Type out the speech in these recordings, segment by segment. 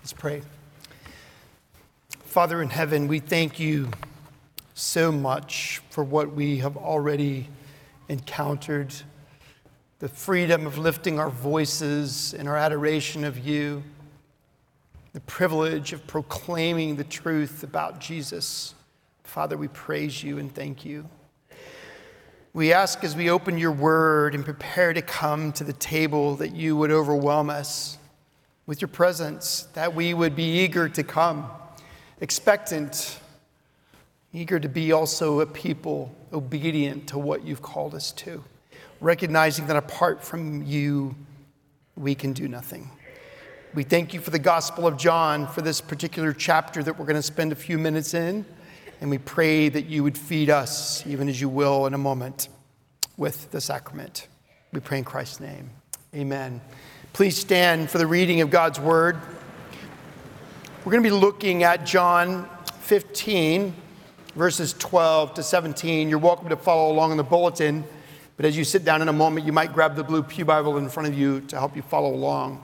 Let's pray. Father in heaven, we thank you so much for what we have already encountered, the freedom of lifting our voices in our adoration of you, the privilege of proclaiming the truth about Jesus. Father, we praise you and thank you. We ask as we open your word and prepare to come to the table that you would overwhelm us with your presence, that we would be eager to come, expectant, eager to be also a people obedient to what you've called us to, recognizing that apart from you, we can do nothing. We thank you for the Gospel of John, for this particular chapter that we're going to spend a few minutes in, and we pray that you would feed us, even as you will in a moment, with the sacrament. We pray in Christ's name. Amen. Please stand for the reading of God's word. We're going to be looking at John 15, verses 12 to 17. You're welcome to follow along in the bulletin, but as you sit down in a moment, you might grab the blue pew Bible in front of you to help you follow along.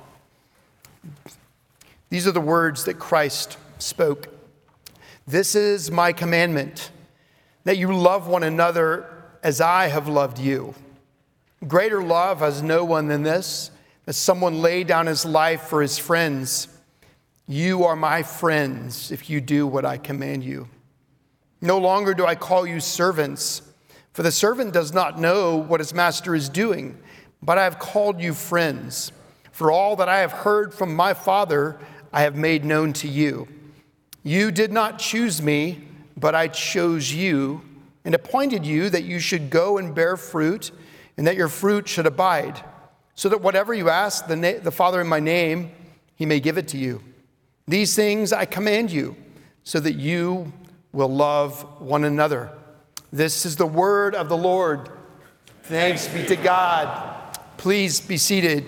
These are the words that Christ spoke. "This is my commandment, that you love one another as I have loved you. Greater love has no one than this, that someone lay down his life for his friends. You are my friends if you do what I command you. No longer do I call you servants, for the servant does not know what his master is doing, but I have called you friends. For all that I have heard from my Father, I have made known to you. You did not choose me, but I chose you and appointed you that you should go and bear fruit, and that your fruit should abide, so that whatever you ask the Father in my name, he may give it to you. These things I command you, so that you will love one another." This is the word of the Lord. Thanks be to God. Please be seated.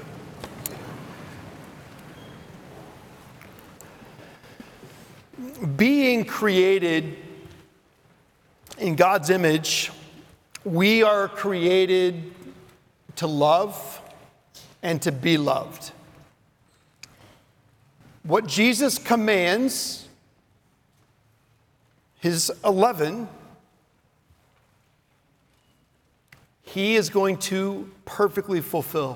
Being created in God's image, we are created to love and to be loved. What Jesus commands, his 11, he is going to perfectly fulfill.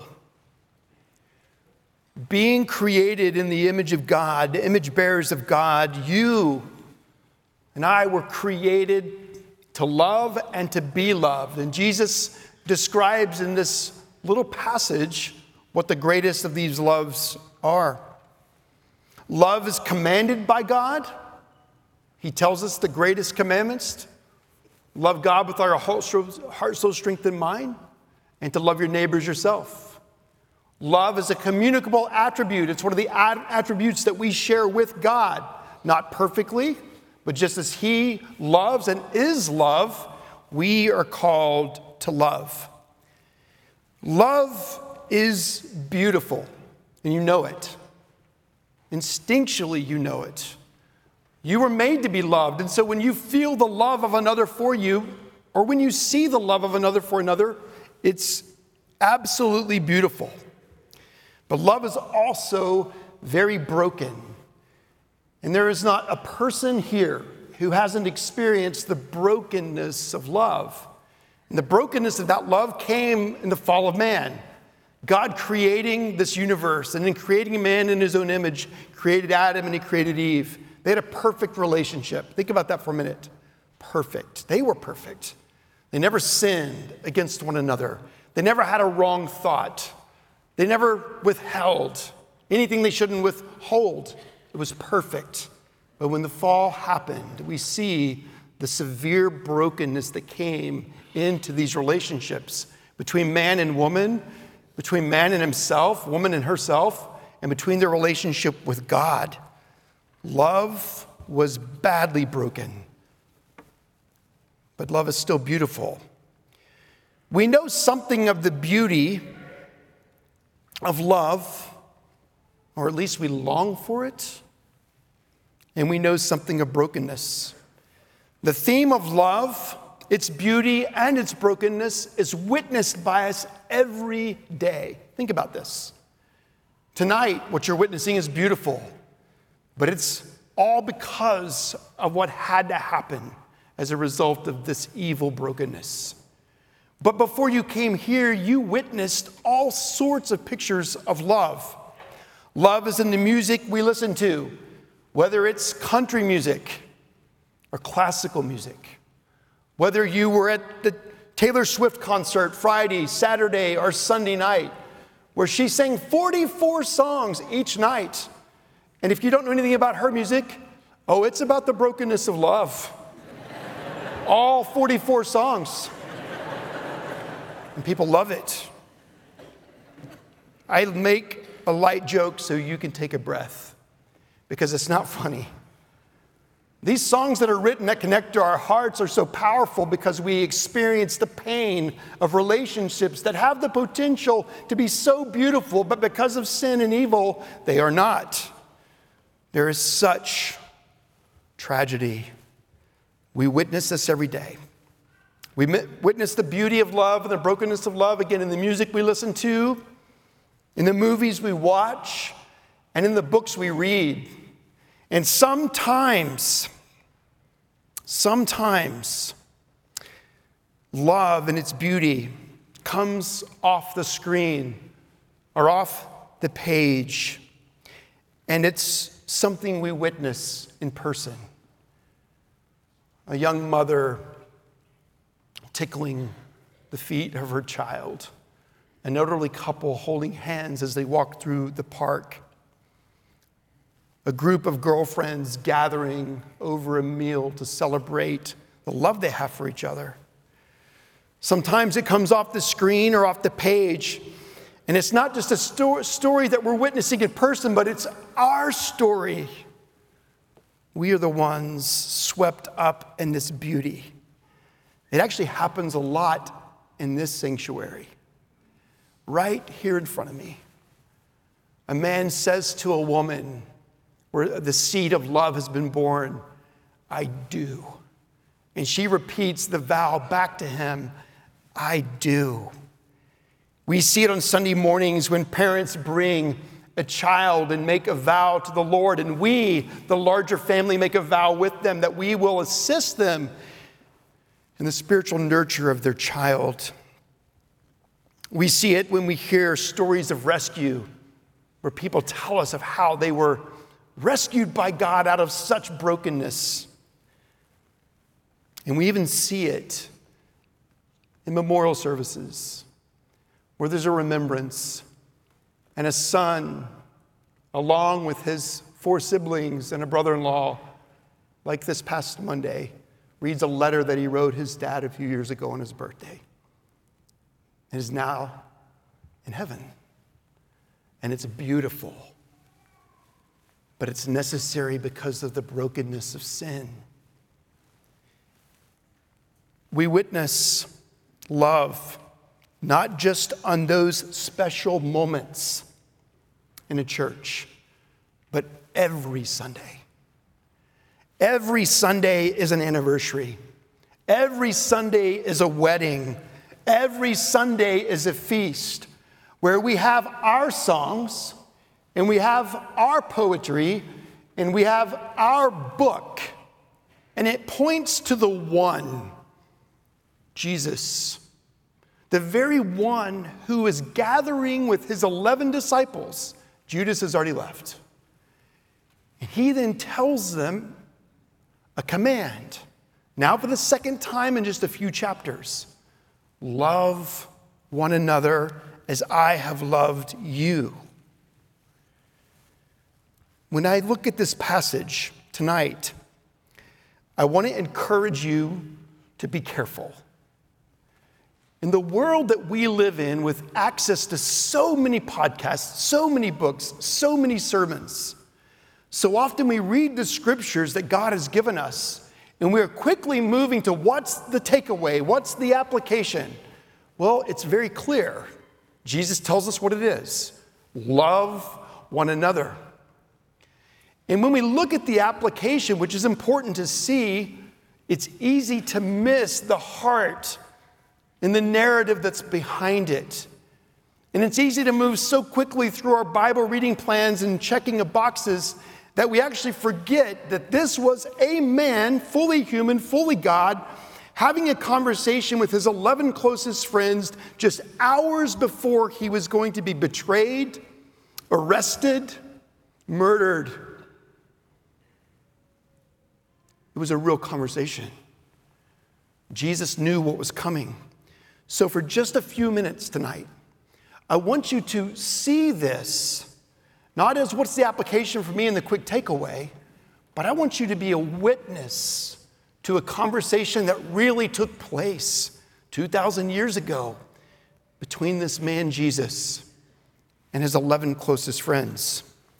Being created in the image of God, the image bearers of God, you and I were created to love and to be loved. And Jesus describes in this little passage what the greatest of these loves are. Love is commanded by God. He tells us the greatest commandments. Love God with our heart, soul, strength, and mind, and to love your neighbors yourself. Love is a communicable attribute. It's one of the attributes that we share with God, not perfectly, but just as he loves and is love, we are called to love. Love is beautiful, and you know it. Instinctually, you know it. You were made to be loved, and so when you feel the love of another for you, or when you see the love of another for another, it's absolutely beautiful. But love is also very broken. And there is not a person here who hasn't experienced the brokenness of love. And the brokenness of that love came in the fall of man. God creating this universe, and in creating man in his own image, created Adam and he created Eve. They had a perfect relationship. Think about that for a minute. Perfect. They were perfect. They never sinned against one another. They never had a wrong thought. They never withheld anything they shouldn't withhold. It was perfect. But when the fall happened, we see the severe brokenness that came into these relationships between man and woman, between man and himself, woman and herself, and between their relationship with God. Love was badly broken, but love is still beautiful. We know something of the beauty of love, or at least we long for it, and we know something of brokenness. The theme of love, its beauty and its brokenness, is witnessed by us every day. Think about this. Tonight, what you're witnessing is beautiful. But it's all because of what had to happen as a result of this evil brokenness. But before you came here, you witnessed all sorts of pictures of love. Love is in the music we listen to, whether it's country music or classical music. Whether you were at the Taylor Swift concert Friday, Saturday, or Sunday night, where she sang 44 songs each night. And if you don't know anything about her music, it's about the brokenness of love. All 44 songs. And people love it. I make a light joke so you can take a breath, because it's not funny. These songs that are written that connect to our hearts are so powerful because we experience the pain of relationships that have the potential to be so beautiful, but because of sin and evil, they are not. There is such tragedy. We witness this every day. We witness the beauty of love and the brokenness of love, again, in the music we listen to, in the movies we watch, and in the books we read. And sometimes, love and its beauty comes off the screen or off the page, and it's something we witness in person. A young mother tickling the feet of her child, an elderly couple holding hands as they walk through the park, a group of girlfriends gathering over a meal to celebrate the love they have for each other. Sometimes it comes off the screen or off the page, and it's not just a story that we're witnessing in person, but it's our story. We are the ones swept up in this beauty. It actually happens a lot in this sanctuary, right here in front of me. A man says to a woman, where the seed of love has been born, "I do." And she repeats the vow back to him, "I do." We see it on Sunday mornings when parents bring a child and make a vow to the Lord, and we, the larger family, make a vow with them that we will assist them in the spiritual nurture of their child. We see it when we hear stories of rescue, where people tell us of how they were rescued by God out of such brokenness. And we even see it in memorial services, where there's a remembrance, and a son, along with his 4 siblings and a brother-in-law, like this past Monday, reads a letter that he wrote his dad a few years ago on his birthday, and is now in heaven. And it's beautiful, but it's necessary because of the brokenness of sin. We witness love not just on those special moments in a church, but every Sunday. Every Sunday is an anniversary. Every Sunday is a wedding. Every Sunday is a feast where we have our songs and we have our poetry and we have our book. And it points to the one, Jesus, the very one who is gathering with his 11 disciples. Judas has already left. And he then tells them a command, now for the second time in just a few chapters. Love one another as I have loved you. When I look at this passage tonight, I want to encourage you to be careful. In the world that we live in, with access to so many podcasts, so many books, so many sermons, so often we read the scriptures that God has given us, and we're quickly moving to what's the takeaway, what's the application? Well, it's very clear. Jesus tells us what it is. Love one another. And when we look at the application, which is important to see, it's easy to miss the heart and the narrative that's behind it. And it's easy to move so quickly through our Bible reading plans and checking of boxes that we actually forget that this was a man, fully human, fully God, having a conversation with his 11 closest friends just hours before he was going to be betrayed, arrested, murdered. It was a real conversation. Jesus knew what was coming. So for just a few minutes tonight, I want you to see this, not as what's the application for me and the quick takeaway, but I want you to be a witness to a conversation that really took place 2,000 years ago between this man, Jesus, and his 11 closest friends.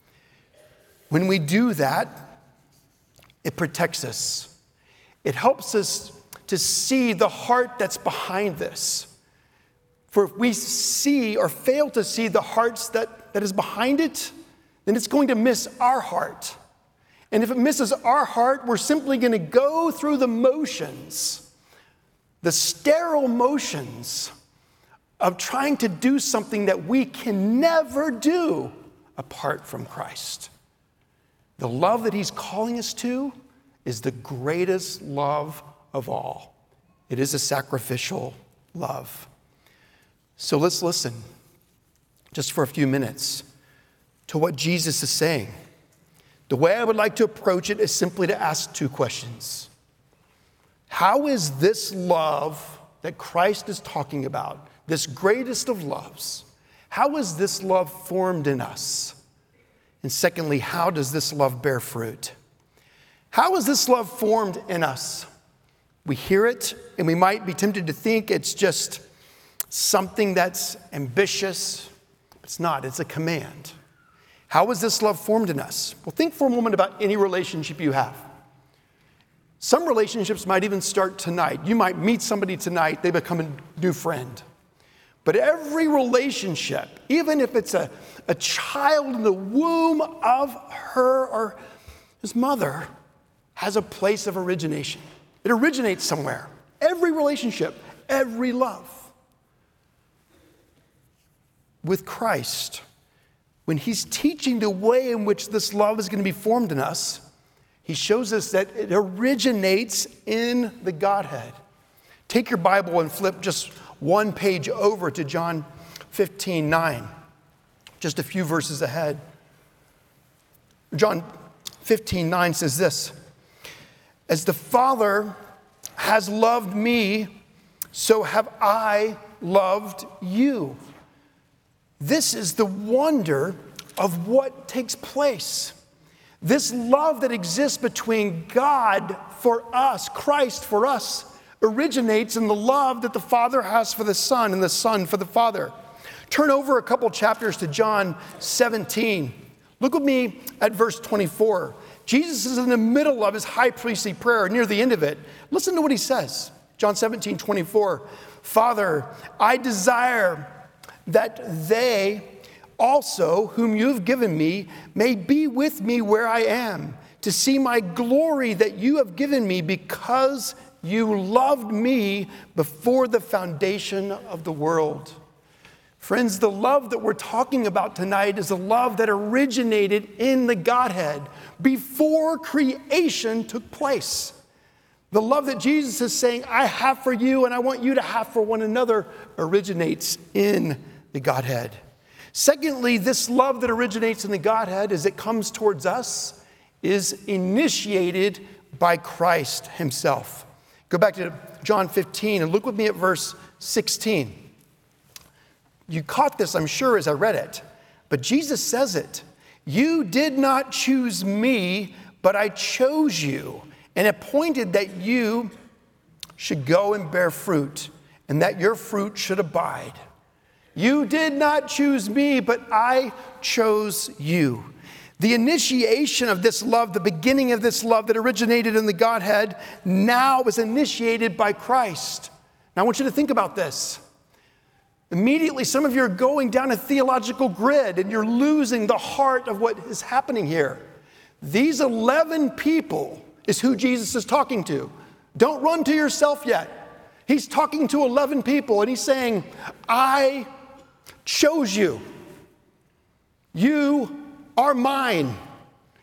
When we do that, it protects us. It helps us to see the heart that's behind this. For if we see or fail to see the hearts that is behind it, then it's going to miss our heart. And if it misses our heart, we're simply going to go through the motions, the sterile motions of trying to do something that we can never do apart from Christ. The love that he's calling us to is the greatest love of all. It is a sacrificial love. So let's listen just for a few minutes to what Jesus is saying. The way I would like to approach it is simply to ask two questions. How is this love that Christ is talking about, this greatest of loves, how is this love formed in us? And secondly, how does this love bear fruit? How is this love formed in us? We hear it, and we might be tempted to think it's just something that's ambitious. It's not, it's a command. How is this love formed in us? Well, think for a moment about any relationship you have. Some relationships might even start tonight. You might meet somebody tonight, they become a new friend. But every relationship, even if it's a child in the womb of her or his mother, has a place of origination. It originates somewhere. Every relationship, every love. With Christ, when he's teaching the way in which this love is going to be formed in us, he shows us that it originates in the Godhead. Take your Bible and flip just one page over to John 15:9, just a few verses ahead. John 15:9 says this, "As the Father has loved me, so have I loved you." This is the wonder of what takes place. This love that exists between God for us, Christ for us, originates in the love that the Father has for the Son and the Son for the Father. Turn over a couple chapters to John 17. Look with me at verse 24. Jesus is in the middle of his high priestly prayer, near the end of it. Listen to what he says. John 17:24. "Father, I desire that they also, whom you have given me, may be with me where I am, to see my glory that you have given me, because you loved me before the foundation of the world." Friends, the love that we're talking about tonight is a love that originated in the Godhead before creation took place. The love that Jesus is saying, I have for you and I want you to have for one another, originates in the Godhead. Secondly, this love that originates in the Godhead as it comes towards us is initiated by Christ himself. Go back to John 15 and look with me at verse 16. You caught this, I'm sure, as I read it, but Jesus says it. "You did not choose me, but I chose you and appointed that you should go and bear fruit, and that your fruit should abide. You did not choose me, but I chose you." The initiation of this love, the beginning of this love that originated in the Godhead, now is initiated by Christ. Now I want you to think about this. Immediately, some of you are going down a theological grid and you're losing the heart of what is happening here. These 11 people is who Jesus is talking to. Don't run to yourself yet. He's talking to 11 people and he's saying, I chose you. You are mine.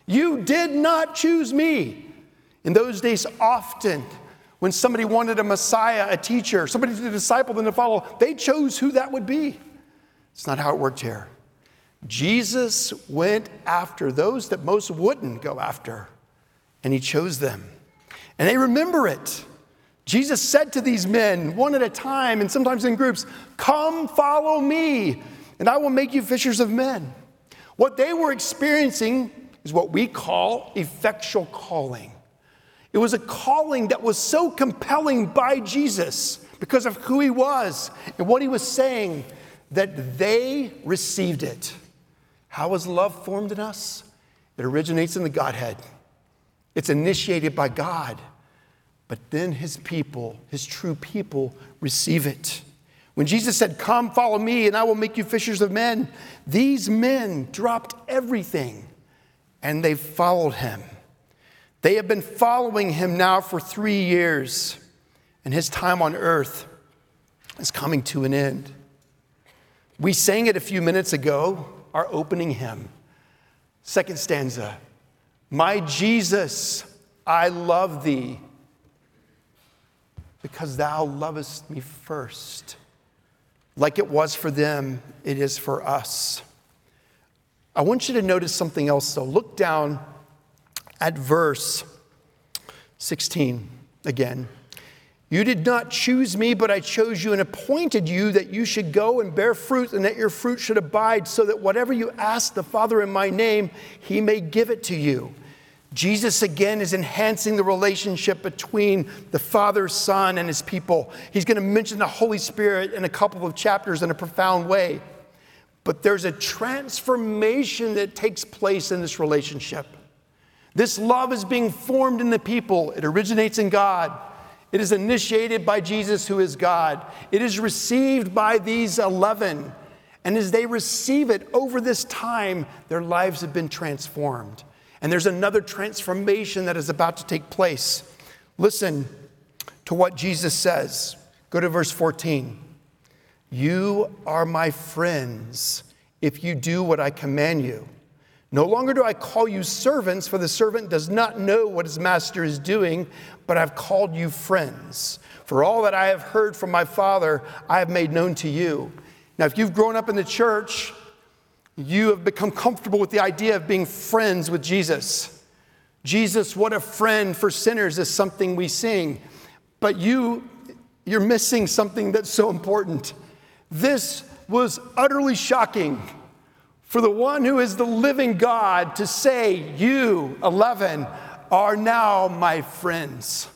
You did not choose me. In those days, often, when somebody wanted a Messiah, a teacher, somebody to disciple them to follow, they chose who that would be. It's not how it worked here. Jesus went after those that most wouldn't go after, and he chose them. And they remember it. Jesus said to these men, one at a time, and sometimes in groups, "Come follow me, and I will make you fishers of men." What they were experiencing is what we call effectual calling. It was a calling that was so compelling by Jesus because of who he was and what he was saying that they received it. How is love formed in us? It originates in the Godhead. It's initiated by God. But then his people, his true people, receive it. When Jesus said, "Come, follow me, and I will make you fishers of men," these men dropped everything, and they followed him. They have been following him now for 3 years, and his time on earth is coming to an end. We sang it a few minutes ago, our opening hymn. Second stanza, "My Jesus, I love thee, because thou lovest me first." Like it was for them, it is for us. I want you to notice something else, though. Look down at verse 16 again. "You did not choose me, but I chose you and appointed you that you should go and bear fruit and that your fruit should abide, so that whatever you ask the Father in my name, he may give it to you." Jesus again is enhancing the relationship between the Father, Son, and his people. He's going to mention the Holy Spirit in a couple of chapters in a profound way. But there's a transformation that takes place in this relationship. This love is being formed in the people. It originates in God. It is initiated by Jesus, who is God. It is received by these 11. And as they receive it over this time, their lives have been transformed. And there's another transformation that is about to take place. Listen to what Jesus says. Go to verse 14. "You are my friends if you do what I command you. No longer do I call you servants, for the servant does not know what his master is doing, but I've called you friends. For all that I have heard from my Father, I have made known to you." Now, if you've grown up in the church, you have become comfortable with the idea of being friends with Jesus. Jesus, what a friend for sinners, is something we sing. But you're missing something that's so important. This was utterly shocking for the one who is the living God to say, "You, 11, are now my friends."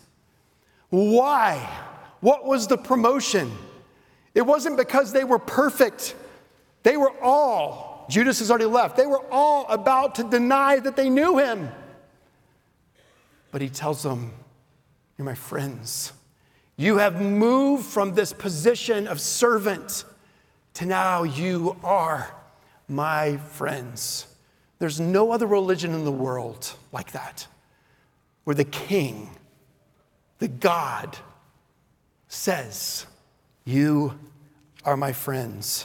Why? What was the promotion? It wasn't because they were perfect. They were all, Judas has already left, they were all about to deny that they knew him. But he tells them, "You're my friends. You have moved from this position of servant to now you are my friends." There's no other religion in the world like that, where the king, the God, says, "You are my friends."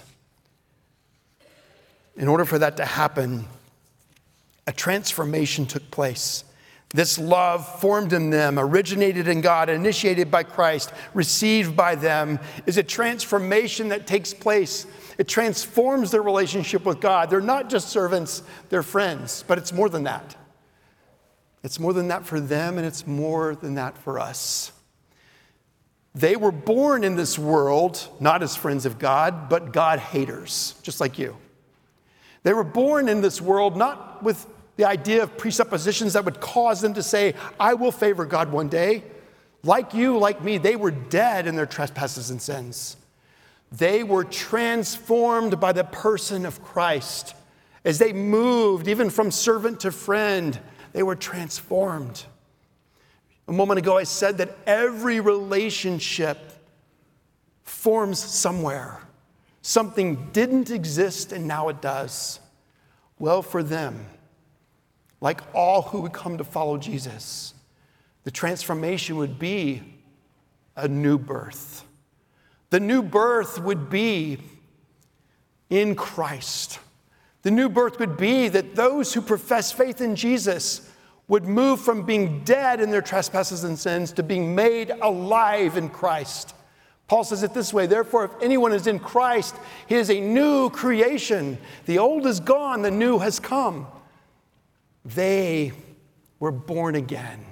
In order for that to happen, a transformation took place. This love formed in them, originated in God, initiated by Christ, received by them, is a transformation that takes place. It transforms their relationship with God. They're not just servants, they're friends, but it's more than that. It's more than that for them, and it's more than that for us. They were born in this world, not as friends of God, but God haters, just like you. They were born in this world not with the idea of presuppositions that would cause them to say, "I will favor God one day." Like you, like me, they were dead in their trespasses and sins. They were transformed by the person of Christ. As they moved, even from servant to friend, they were transformed. A moment ago, I said that every relationship forms somewhere. Something didn't exist and now it does. Well, for them, like all who would come to follow Jesus, the transformation would be a new birth. The new birth would be in Christ. The new birth would be that those who profess faith in Jesus would move from being dead in their trespasses and sins to being made alive in Christ. Paul says it this way, therefore, if anyone is in Christ, he is a new creation. The old is gone, the new has come. They were born again.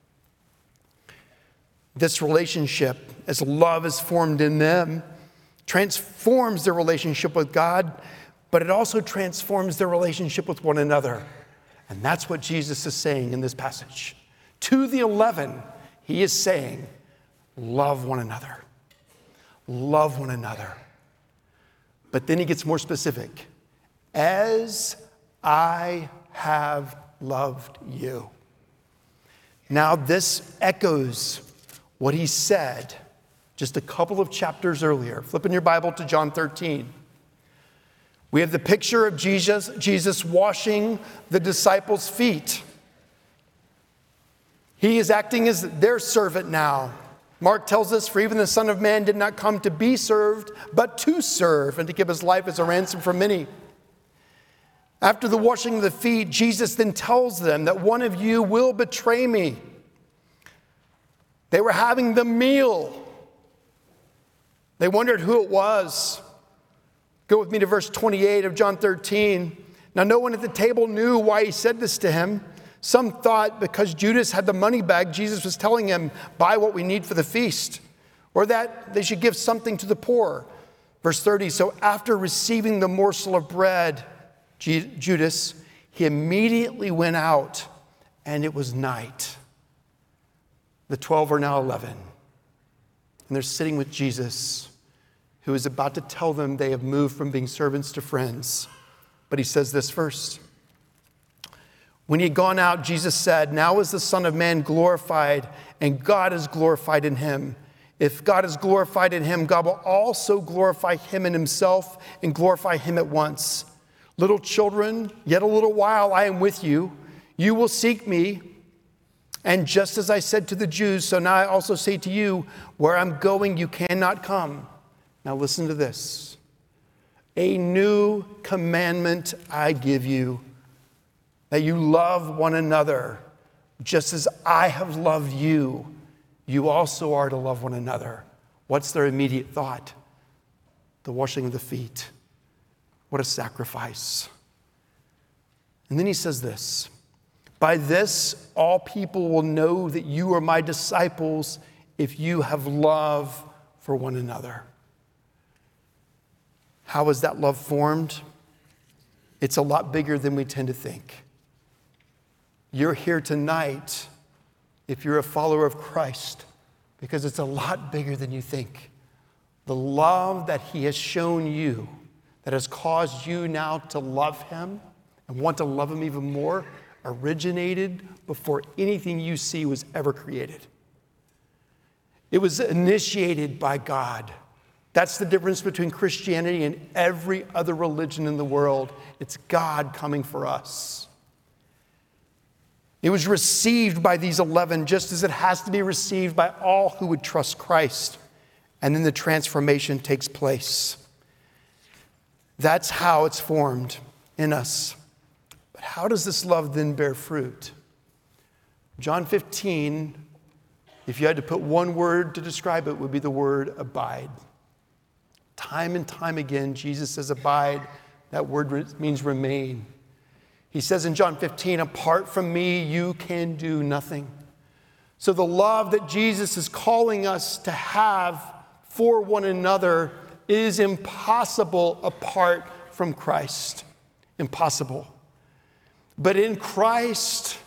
This relationship, as love is formed in them, transforms their relationship with God, but it also transforms their relationship with one another. And that's what Jesus is saying in this passage. To the 11, he is saying, love one another. Love one another. But then he gets more specific. As I have loved you. Now this echoes what he said just a couple of chapters earlier. Flip in your Bible to John 13. We have the picture of Jesus washing the disciples' feet. He is acting as their servant now. Mark tells us, for even the Son of Man did not come to be served, but to serve and to give his life as a ransom for many. After the washing of the feet, Jesus then tells them that one of you will betray me. They were having the meal. They wondered who it was. Go with me to verse 28 of John 13. Now, no one at the table knew why he said this to him. Some thought because Judas had the money bag, Jesus was telling him, buy what we need for the feast, or that they should give something to the poor. Verse 30, so after receiving the morsel of bread, Judas, he immediately went out, and it was night. The 12 are now 11, and they're sitting with Jesus, who is about to tell them they have moved from being servants to friends. But he says this first. When he had gone out, Jesus said, now is the Son of Man glorified, and God is glorified in him. If God is glorified in him, God will also glorify him in himself and glorify him at once. Little children, yet a little while I am with you. You will seek me. And just as I said to the Jews, so now I also say to you, where I'm going, you cannot come. Now listen to this. A new commandment I give you, that you love one another, just as I have loved you. You also are to love one another. What's their immediate thought? The washing of the feet. What a sacrifice. And then he says this. By this, all people will know that you are my disciples if you have love for one another. How is that love formed? It's a lot bigger than we tend to think. You're here tonight if you're a follower of Christ because it's a lot bigger than you think. The love that he has shown you that has caused you now to love him and want to love him even more originated before anything you see was ever created. It was initiated by God. That's the difference between Christianity and every other religion in the world. It's God coming for us. It was received by these 11 just as it has to be received by all who would trust Christ. And then the transformation takes place. That's how it's formed in us. But how does this love then bear fruit? John 15, if you had to put one word to describe it, would be the word abide. Time and time again, Jesus says abide. That word means remain. He says in John 15, apart from me, you can do nothing. So the love that Jesus is calling us to have for one another is impossible apart from Christ. Impossible. But in Christ,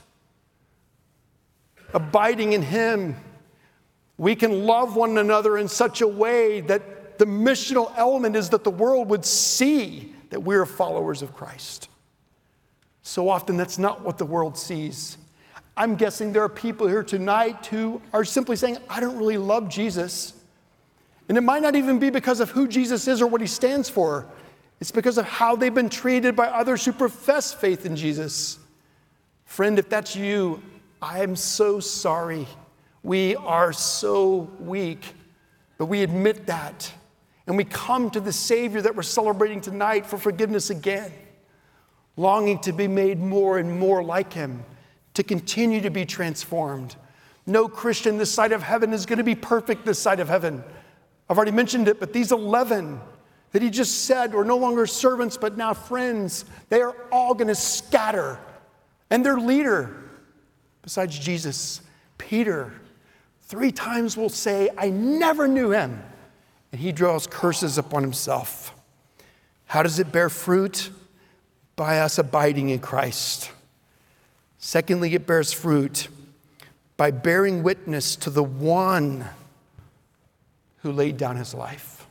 abiding in him, we can love one another in such a way that the missional element is that the world would see that we're followers of Christ. So often that's not what the world sees. I'm guessing there are people here tonight who are simply saying, I don't really love Jesus. And it might not even be because of who Jesus is or what he stands for. It's because of how they've been treated by others who profess faith in Jesus. Friend, if that's you, I am so sorry. We are so weak, but we admit that. And we come to the Savior that we're celebrating tonight for forgiveness again. longing to be made more and more like him, to continue to be transformed. No Christian this side of heaven is going to be perfect this side of heaven. I've already mentioned it, but these 11 that he just said were no longer servants, but now friends. They are all going to scatter. And their leader, besides Jesus, Peter, 3 times will say, I never knew him. And he draws curses upon himself. How does it bear fruit? By us abiding in Christ. Secondly, it bears fruit by bearing witness to the one who laid down his life.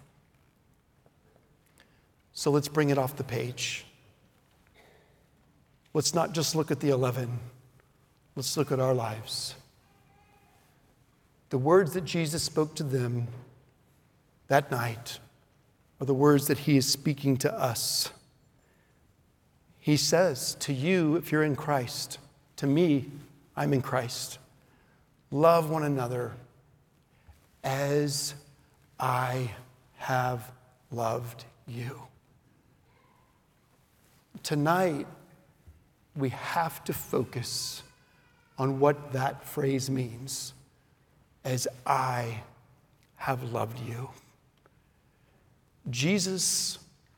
So let's bring it off the page. Let's not just look at the 11. Let's look at our lives. The words that Jesus spoke to them that night are the words that he is speaking to us. He says to you, if you're in Christ, to me, I'm in Christ, love one another as I have loved you. Tonight, we have to focus on what that phrase means, as I have loved you. Jesus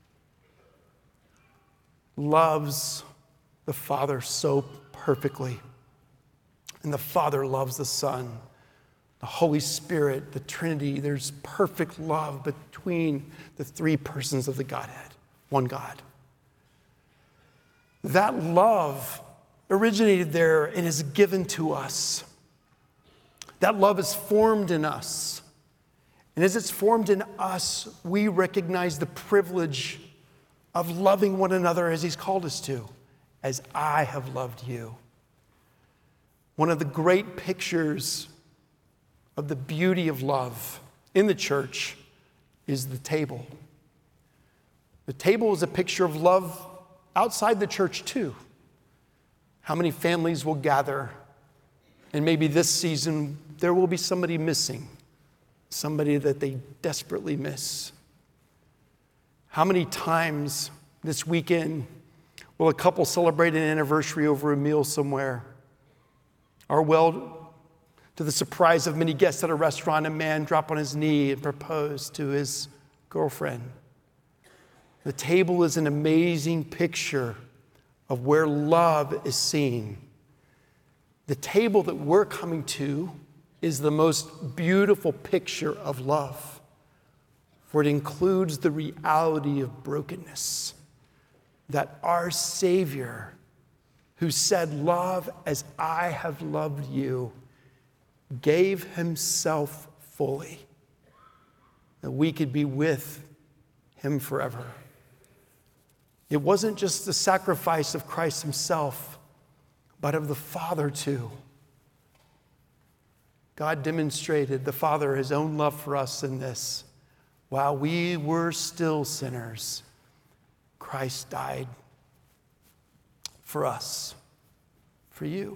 loves the Father so perfectly, and the Father loves the Son, the Holy Spirit, the Trinity. There's perfect love between the 3 persons of the Godhead, one God. That love originated there and is given to us. That love is formed in us. And as it's formed in us, we recognize the privilege of loving one another as he's called us to, as I have loved you. One of the great pictures of the beauty of love in the church is the table. The table is a picture of love outside the church too. How many families will gather, and maybe this season there will be somebody missing, somebody that they desperately miss. How many times this weekend will a couple celebrate an anniversary over a meal somewhere? Or will, to the surprise of many guests at a restaurant, a man drop on his knee and propose to his girlfriend? The table is an amazing picture of where love is seen. The table that we're coming to is the most beautiful picture of love, for it includes the reality of brokenness, that our Savior, who said, love as I have loved you, gave himself fully, that we could be with him forever. It wasn't just the sacrifice of Christ himself, but of the Father too. God demonstrated, the Father, his own love for us in this. While we were still sinners, Christ died for us, for you.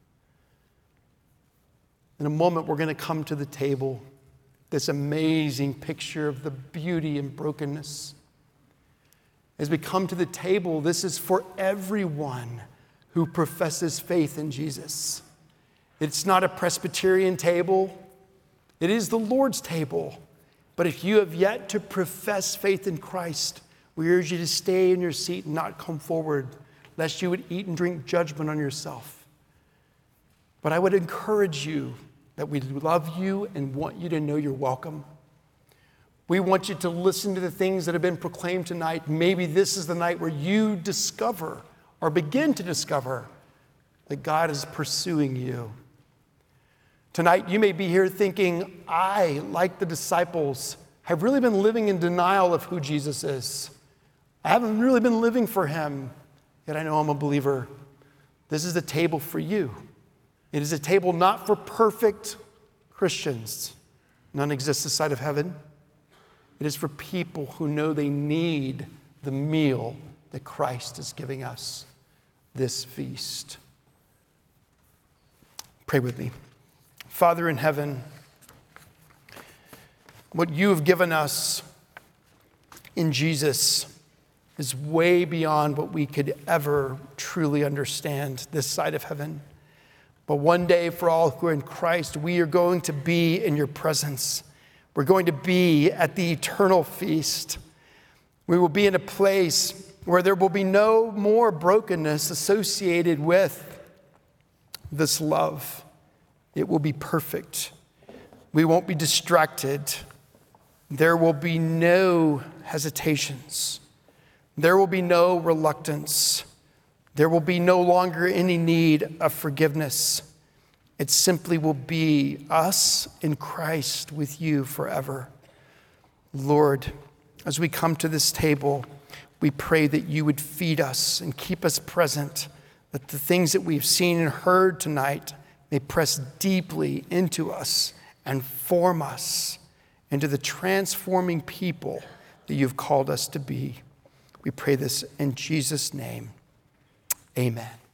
In a moment, we're going to come to the table, this amazing picture of the beauty and brokenness. As we come to the table, this is for everyone who professes faith in Jesus. It's not a Presbyterian table. It is the Lord's table. But if you have yet to profess faith in Christ, we urge you to stay in your seat and not come forward, lest you would eat and drink judgment on yourself. But I would encourage you that we love you and want you to know you're welcome. We want you to listen to the things that have been proclaimed tonight. Maybe this is the night where you discover or begin to discover that God is pursuing you. Tonight, you may be here thinking, I, like the disciples, have really been living in denial of who Jesus is. I haven't really been living for him, yet I know I'm a believer. This is a table for you. It is a table not for perfect Christians. None exists this side of heaven. It is for people who know they need the meal that Christ is giving us, this feast. Pray with me. Father in heaven, what you have given us in Jesus is way beyond what we could ever truly understand this side of heaven. But one day, for all who are in Christ, we are going to be in your presence. We're going to be at the eternal feast. We will be in a place where there will be no more brokenness associated with this love. It will be perfect. We won't be distracted. There will be no hesitations. There will be no reluctance. There will be no longer any need of forgiveness. It simply will be us in Christ with you forever. Lord, as we come to this table, we pray that you would feed us and keep us present, that the things that we've seen and heard tonight may press deeply into us and form us into the transforming people that you've called us to be. We pray this in Jesus' name. Amen.